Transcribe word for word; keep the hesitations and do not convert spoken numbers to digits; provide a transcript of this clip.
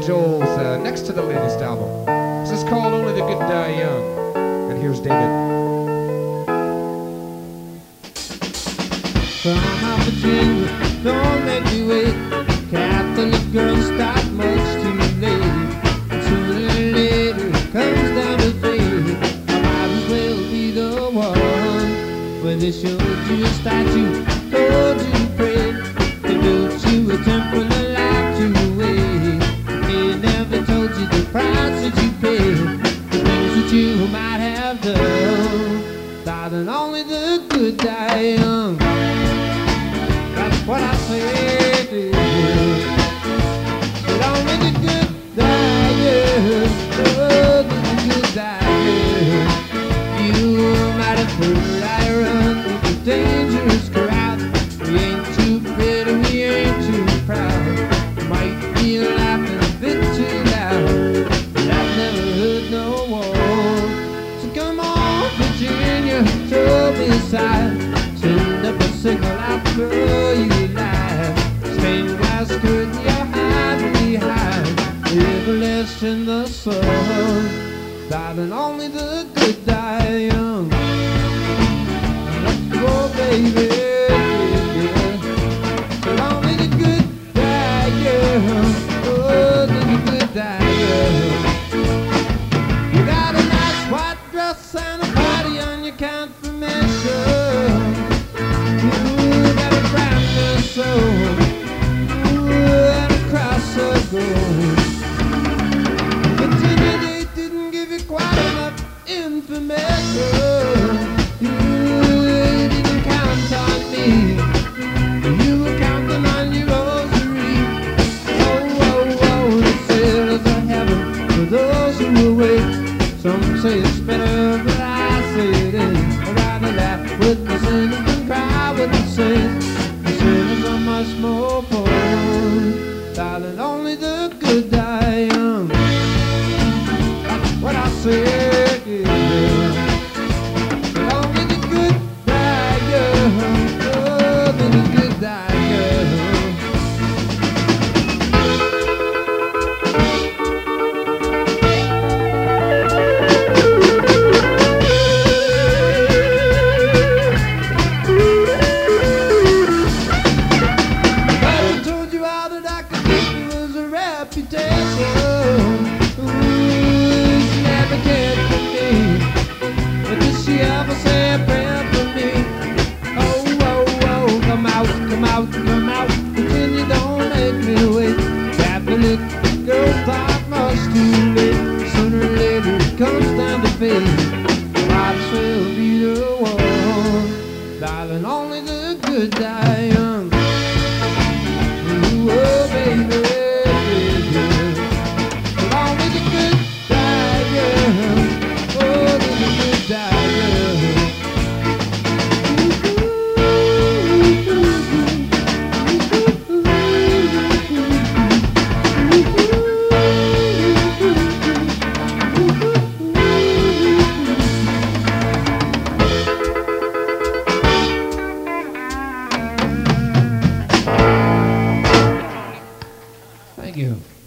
Joel's uh, next to the latest album. This is called Only the Good Die Young. And here's David. From out Virginia, don't make me wait. Catholic girls start much too late. And sooner or later it comes down to fate. I might as well be the one where they showed you a statue, told you to pray. They built you a temple and locked you away. They never told you the price that you paid, the things that you might have done. Darling, only the good die young. That's what I say to you. But only the good die young. Oh, the good die young. You might have heard I run with a dangerous crowd. We ain't too pretty, we ain't too proud. Might be laughing a bit too loud, but I've never heard no war. So come on, Virginia, throw me aside. Send up a signal, I'll throw you alive. Stained glass curtain, you're hiding behind. Everlasting the sun. Darling, only the good die young. Let's go, baby. But only the good die young. Oh, the good die young. You got a nice white dress and a party on your confirmation. Ooh, got a brand new soul. Ooh, and a cross of gold. Virginia, they didn't give you quite enough information. You didn't count on me. You were counting on your rosary. Oh, oh, oh, the sailors of heaven for those who await. Some say it's better, but I say it ain't. I'd rather laugh with the sinners than cry with the saints. The sinners are much more poor. Darling, only the good die young. That's what I said, yeah. But only the good die young. Oh, the good die young. I told you all that I could give you was a reputation. Ooh, she never cared for me, but did she ever say a prayer for me? Oh, oh, oh, come out, come out, come out. Virginia, don't make me wait. Catholic girls thought much too late. Sooner or later it comes down to fate. Might as well be the one. Darling, only the good die